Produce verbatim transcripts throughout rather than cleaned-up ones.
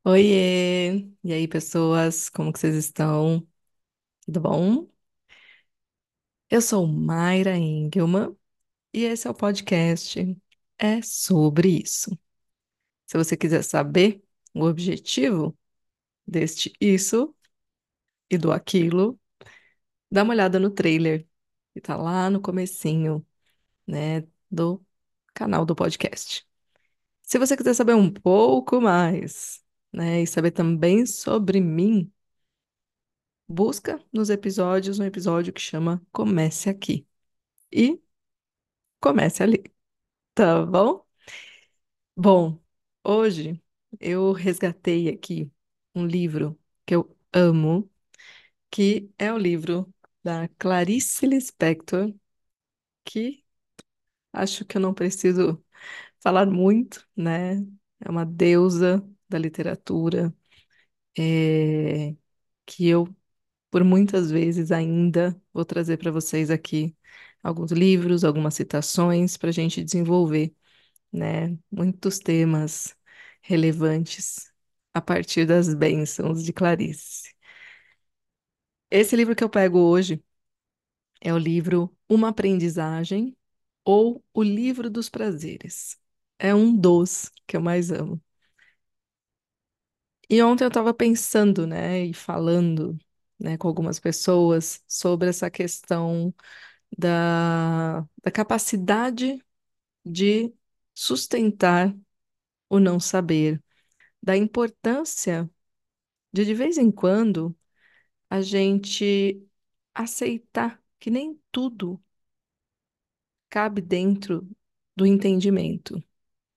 Oiê! E aí, pessoas, como que vocês estão? Tudo bom? Eu sou Mayra Engelmann e esse é o podcast É sobre isso. Se você quiser saber o objetivo deste isso e do aquilo, dá uma olhada no trailer que tá lá no comecinho, né, do canal do podcast. Se você quiser saber um pouco mais, né, e saber também sobre mim, busca nos episódios um episódio que chama Comece Aqui e comece ali, tá bom? Bom, hoje eu resgatei aqui um livro que eu amo, que é o livro da Clarice Lispector, que acho que eu não preciso falar muito, né? É uma deusa da literatura, é, que eu por muitas vezes ainda vou trazer para vocês aqui alguns livros, algumas citações para a gente desenvolver, né? Muitos temas relevantes a partir das bênçãos de Clarice. Esse livro que eu pego hoje é o livro Uma Aprendizagem ou O Livro dos Prazeres. É um dos que eu mais amo. E ontem eu estava pensando, né, e falando, né, com algumas pessoas sobre essa questão da, da capacidade de sustentar o não saber, da importância de, de vez em quando, a gente aceitar que nem tudo cabe dentro do entendimento.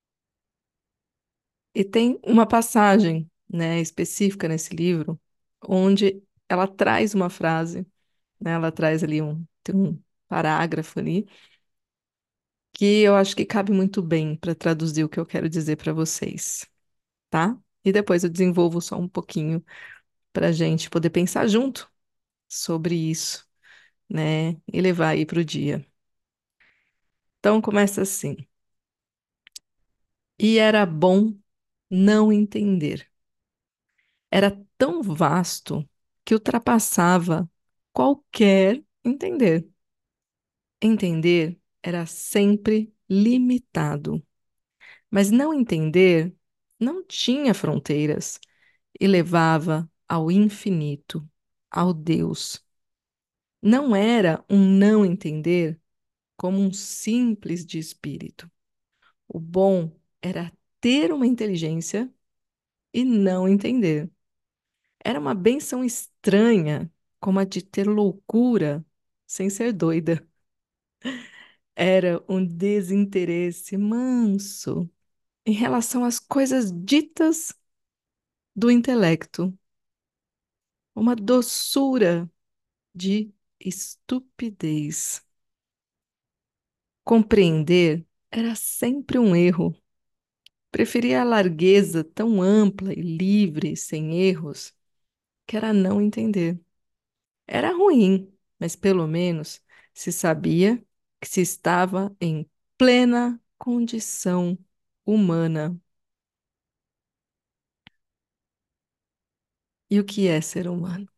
E tem uma passagem, né, específica nesse livro, onde ela traz uma frase, né, ela traz ali um, tem um parágrafo ali, que eu acho que cabe muito bem para traduzir o que eu quero dizer para vocês, tá? E depois eu desenvolvo só um pouquinho para a gente poder pensar junto sobre isso, né? E levar aí para o dia. Então começa assim. E era bom não entender. Era tão vasto que ultrapassava qualquer entender. Entender era sempre limitado, mas não entender não tinha fronteiras e levava ao infinito, ao Deus. Não era um não entender como um simples de espírito. O bom era ter uma inteligência e não entender. Era uma benção estranha, como a de ter loucura sem ser doida. Era um desinteresse manso em relação às coisas ditas do intelecto, uma doçura de estupidez. Compreender era sempre um erro. Preferia a largueza tão ampla e livre, sem erros, que era não entender. Era ruim, mas pelo menos se sabia que se estava em plena condição humana. E o que é ser humano?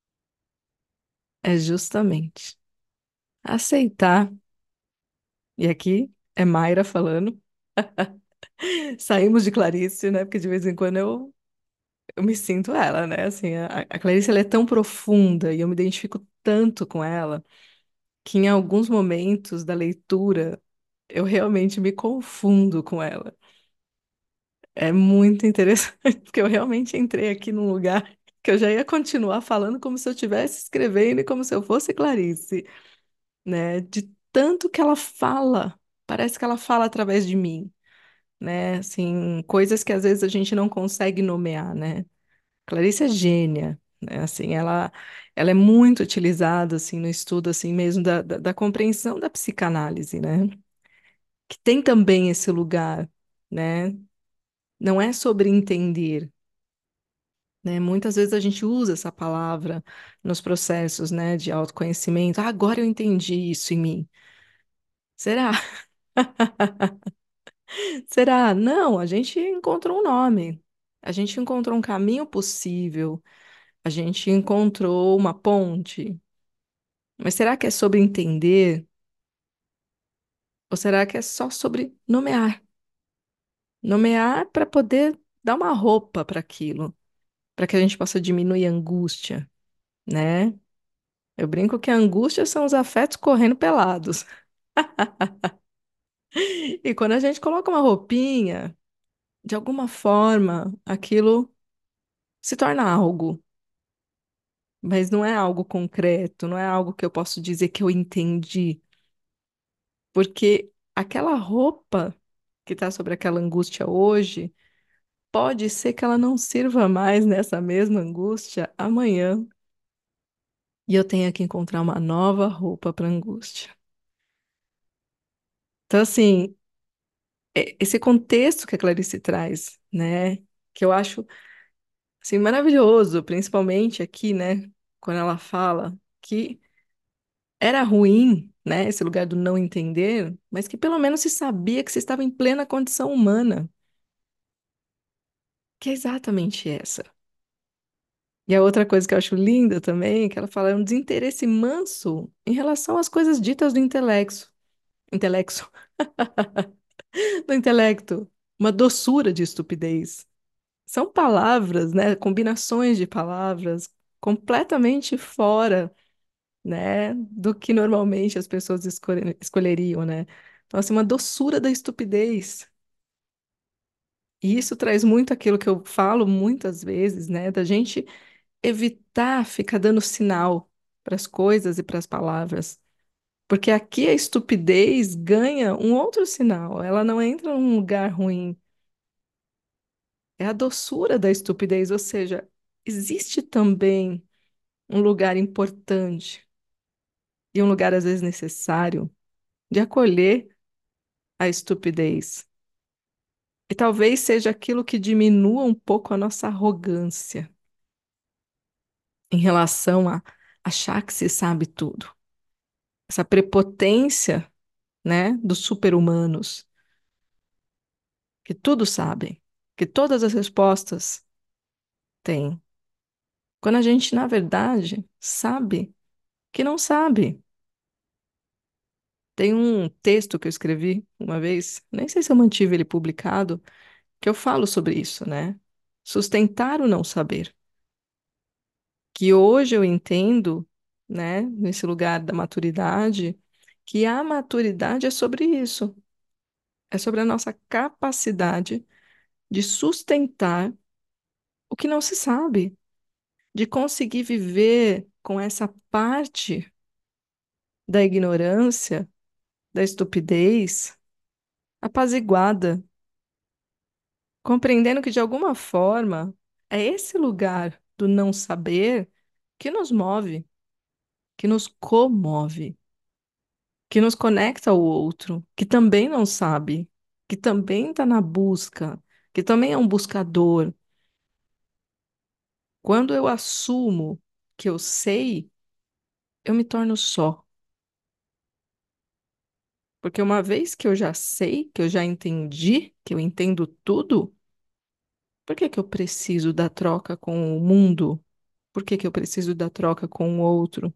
É justamente aceitar, e aqui é Mayra falando, saímos de Clarice, né? Porque de vez em quando eu, eu me sinto ela, né? Assim, a, a Clarice ela é tão profunda e eu me identifico tanto com ela que em alguns momentos da leitura eu realmente me confundo com ela. É muito interessante, porque eu realmente entrei aqui num lugar que eu já ia continuar falando como se eu estivesse escrevendo e como se eu fosse Clarice, né? De tanto que ela fala, parece que ela fala através de mim, né? Assim, coisas que às vezes a gente não consegue nomear, né? Clarice é gênia, né? Assim, ela, ela é muito utilizada, assim, no estudo, assim, mesmo da, da, da compreensão da psicanálise, né? Que tem também esse lugar, né? Não é sobre entender, né? Muitas vezes a gente usa essa palavra nos processos, né, de autoconhecimento. Ah, agora eu entendi isso em mim. Será? Será? Não, a gente encontrou um nome. A gente encontrou um caminho possível, a gente encontrou uma ponte. Mas será que é sobre entender? Ou será que é só sobre nomear? Nomear para poder dar uma roupa para aquilo, para que a gente possa diminuir a angústia, né? Eu brinco que a angústia são os afetos correndo pelados. E quando a gente coloca uma roupinha, de alguma forma, aquilo se torna algo, mas não é algo concreto, não é algo que eu posso dizer que eu entendi, porque aquela roupa que está sobre aquela angústia hoje, pode ser que ela não sirva mais nessa mesma angústia amanhã, e eu tenha que encontrar uma nova roupa para angústia. Então, assim, é- esse contexto que a Clarice traz, né, que eu acho assim maravilhoso, principalmente aqui, né, quando ela fala que era ruim, né, esse lugar do não entender, mas que pelo menos se sabia que se estava em plena condição humana, que é exatamente essa. E a outra coisa que eu acho linda também, que ela fala, é um desinteresse manso em relação às coisas ditas do intelexo, intelexo, do intelecto, uma doçura de estupidez. São palavras, né, combinações de palavras completamente fora, né, do que normalmente as pessoas escolhe- escolheriam, né? Então, assim, uma doçura da estupidez. E isso traz muito aquilo que eu falo muitas vezes, né, da gente evitar ficar dando sinal para as coisas e para as palavras. Porque aqui a estupidez ganha um outro sinal, ela não entra num lugar ruim. É a doçura da estupidez, ou seja, existe também um lugar importante e um lugar às vezes necessário de acolher a estupidez. E talvez seja aquilo que diminua um pouco a nossa arrogância em relação a achar que se sabe tudo. Essa prepotência, né, dos super-humanos, que tudo sabem, que todas as respostas têm. Quando a gente, na verdade, sabe que não sabe. Tem um texto que eu escrevi uma vez, nem sei se eu mantive ele publicado, que eu falo sobre isso, né? Sustentar o não saber. Que hoje eu entendo, né, nesse lugar da maturidade, que a maturidade é sobre isso. É sobre a nossa capacidade de sustentar o que não se sabe, de conseguir viver com essa parte da ignorância, da estupidez, apaziguada, compreendendo que de alguma forma é esse lugar do não saber que nos move, que nos comove, que nos conecta ao outro, que também não sabe, que também está na busca, que também é um buscador. Quando eu assumo que eu sei, eu me torno só. Porque uma vez que eu já sei, que eu já entendi, que eu entendo tudo, por que que eu preciso da troca com o mundo? Por que que eu preciso da troca com o outro?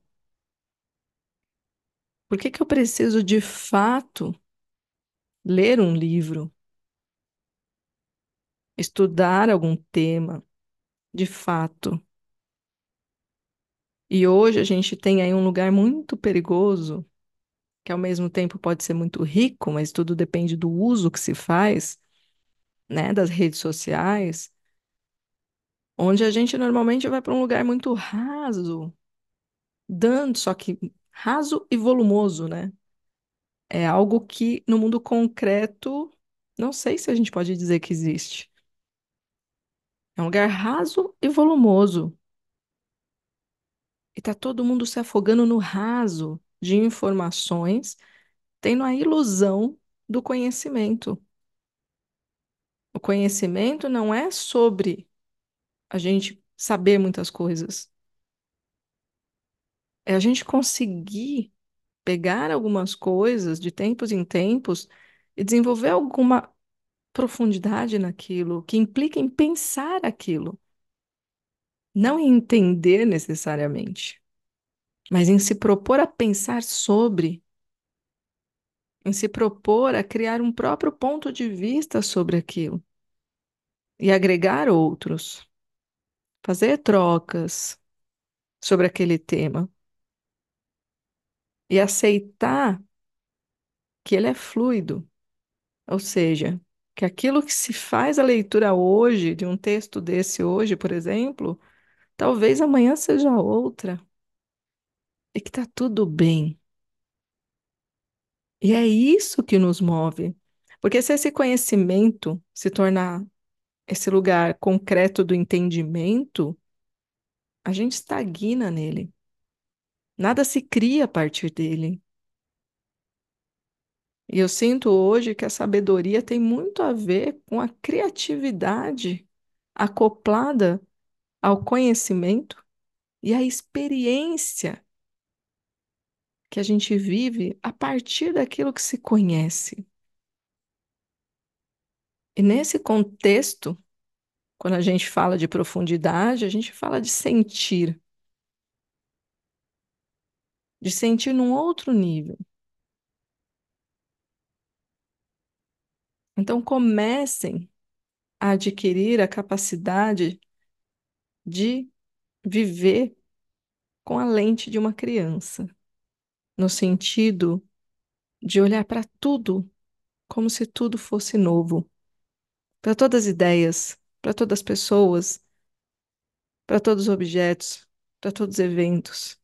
Por que que eu preciso de fato ler um livro, estudar algum tema, de fato? E hoje a gente tem aí um lugar muito perigoso, que ao mesmo tempo pode ser muito rico, mas tudo depende do uso que se faz, né, das redes sociais, onde a gente normalmente vai para um lugar muito raso, dando, só que raso e volumoso, né? É algo que no mundo concreto, não sei se a gente pode dizer que existe. É um lugar raso e volumoso. E tá todo mundo se afogando no raso de informações, tendo a ilusão do conhecimento. O conhecimento não é sobre a gente saber muitas coisas. É a gente conseguir pegar algumas coisas de tempos em tempos e desenvolver alguma profundidade naquilo, que implica em pensar aquilo, não em entender necessariamente, mas em se propor a pensar sobre, em se propor a criar um próprio ponto de vista sobre aquilo e agregar outros, fazer trocas sobre aquele tema e aceitar que ele é fluido, ou seja, que aquilo que se faz a leitura hoje, de um texto desse hoje, por exemplo, talvez amanhã seja outra, e que está tudo bem. E é isso que nos move. Porque se esse conhecimento se tornar esse lugar concreto do entendimento, a gente estagna nele. Nada se cria a partir dele. E eu sinto hoje que a sabedoria tem muito a ver com a criatividade acoplada ao conhecimento e à experiência que a gente vive a partir daquilo que se conhece. E nesse contexto, quando a gente fala de profundidade, a gente fala de sentir, de sentir num outro nível. Então, comecem a adquirir a capacidade de viver com a lente de uma criança, no sentido de olhar para tudo como se tudo fosse novo, para todas as ideias, para todas as pessoas, para todos os objetos, para todos os eventos.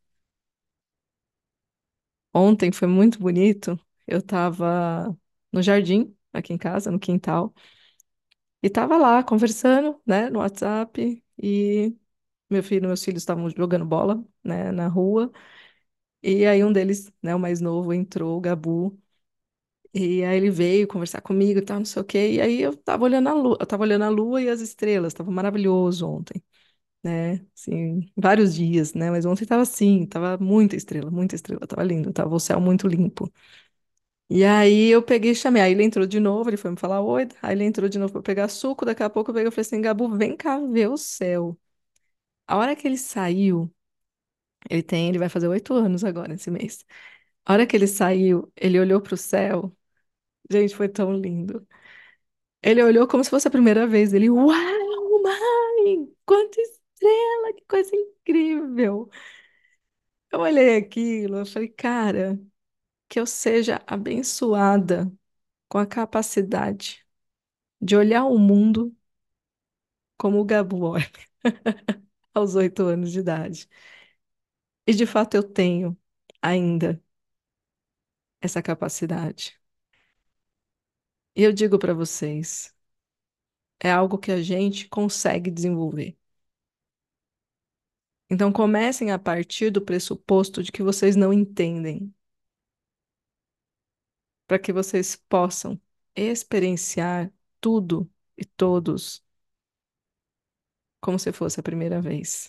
Ontem foi muito bonito. Eu estava no jardim, aqui em casa, no quintal, e estava lá conversando, né, no WhatsApp, e meu filho, meus filhos estavam jogando bola, né, na rua, e aí um deles, né, o mais novo, entrou, o Gabu, e aí ele veio conversar comigo e tal, não sei o quê, e aí eu tava olhando a lua, eu tava olhando a lua e as estrelas, tava maravilhoso ontem, né, assim, vários dias, né, mas ontem tava assim, tava muita estrela, muita estrela, tava lindo, tava o céu muito limpo. E aí eu peguei e chamei. Aí ele entrou de novo, ele foi me falar oi. Aí ele entrou de novo para pegar suco. Daqui a pouco eu peguei e falei assim: Gabu, vem cá ver o céu. A hora que ele saiu, ele tem, ele vai fazer oito anos agora, esse mês. A hora que ele saiu, ele olhou para o céu. Gente, foi tão lindo. Ele olhou como se fosse a primeira vez. Ele, uau, mãe, quanta estrela, que coisa incrível. Eu olhei aquilo, eu falei, cara, que eu seja abençoada com a capacidade de olhar o mundo como o Gabu olha, aos oito anos de idade. E de fato eu tenho ainda essa capacidade. E eu digo para vocês, é algo que a gente consegue desenvolver. Então comecem a partir do pressuposto de que vocês não entendem, para que vocês possam experienciar tudo e todos como se fosse a primeira vez.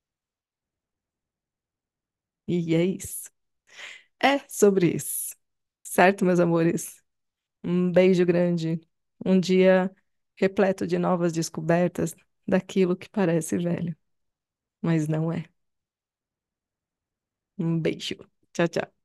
E é isso. É sobre isso. Certo, meus amores? Um beijo grande. Um dia repleto de novas descobertas daquilo que parece velho, mas não é. Um beijo. Tchau, tchau.